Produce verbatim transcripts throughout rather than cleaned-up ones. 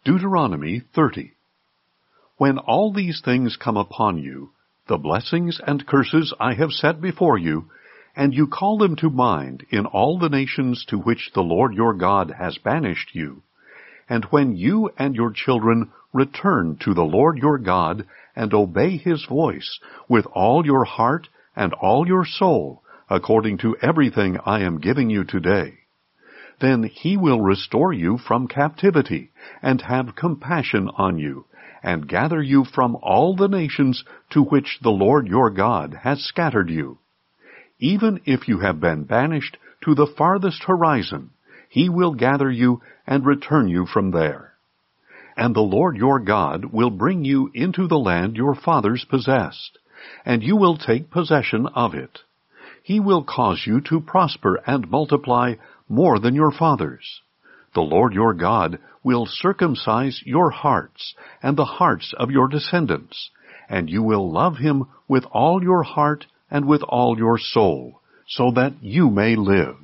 Deuteronomy thirty. When all these things come upon you, the blessings and curses I have set before you, and you call them to mind in all the nations to which the Lord your God has banished you, and when you and your children return to the Lord your God and obey his voice with all your heart and all your soul, according to everything I am giving you today, then he will restore you from captivity and have compassion on you, and gather you from all the nations to which the Lord your God has scattered you. Even if you have been banished to the farthest horizon, he will gather you and return you from there. And the Lord your God will bring you into the land your fathers possessed, and you will take possession of it. He will cause you to prosper and multiply more than your fathers. The Lord your God will circumcise your hearts and the hearts of your descendants, and you will love him with all your heart and with all your soul, so that you may live.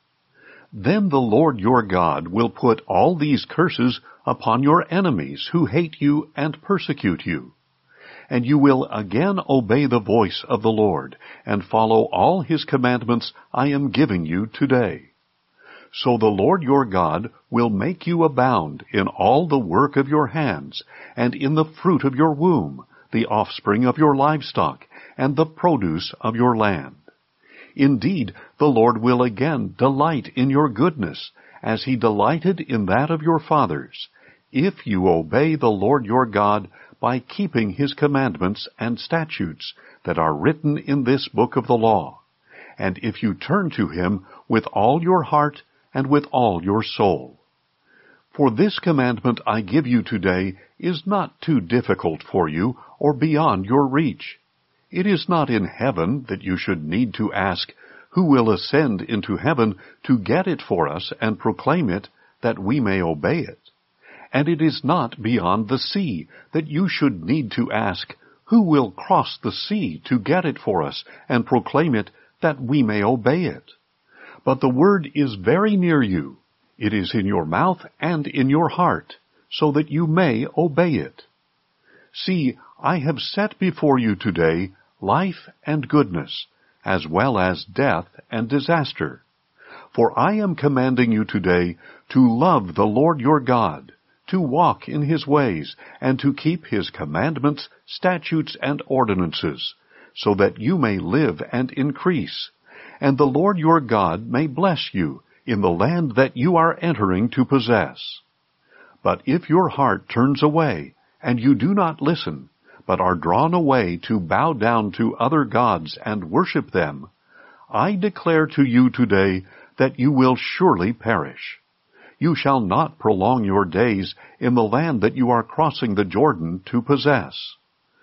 Then the Lord your God will put all these curses upon your enemies who hate you and persecute you. And you will again obey the voice of the Lord, and follow all his commandments I am giving you today. So the Lord your God will make you abound in all the work of your hands, and in the fruit of your womb, the offspring of your livestock, and the produce of your land. Indeed, the Lord will again delight in your goodness, as he delighted in that of your fathers, if you obey the Lord your God by keeping his commandments and statutes that are written in this book of the law, and if you turn to him with all your heart and with all your soul. For this commandment I give you today is not too difficult for you or beyond your reach. It is not in heaven that you should need to ask, who will ascend into heaven to get it for us and proclaim it, that we may obey it? And it is not beyond the sea that you should need to ask, who will cross the sea to get it for us and proclaim it, that we may obey it? But the word is very near you. It is in your mouth and in your heart, so that you may obey it. See, I have set before you today life and goodness, as well as death and disaster. For I am commanding you today to love the Lord your God, to walk in his ways, and to keep his commandments, statutes, and ordinances, so that you may live and increase, and the Lord your God may bless you in the land that you are entering to possess. But if your heart turns away, and you do not listen, but are drawn away to bow down to other gods and worship them, I declare to you today that you will surely perish. You shall not prolong your days in the land that you are crossing the Jordan to possess.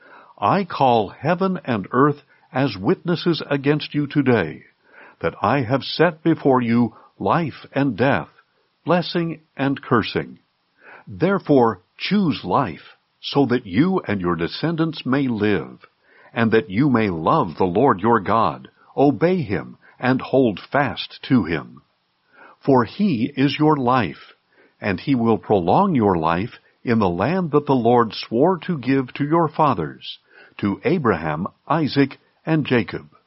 I call heaven and earth as witnesses against you today, that I have set before you life and death, blessing and cursing. Therefore choose life, so that you and your descendants may live, and that you may love the Lord your God, obey him, and hold fast to him. For he is your life, and he will prolong your life in the land that the Lord swore to give to your fathers, to Abraham, Isaac, and Jacob.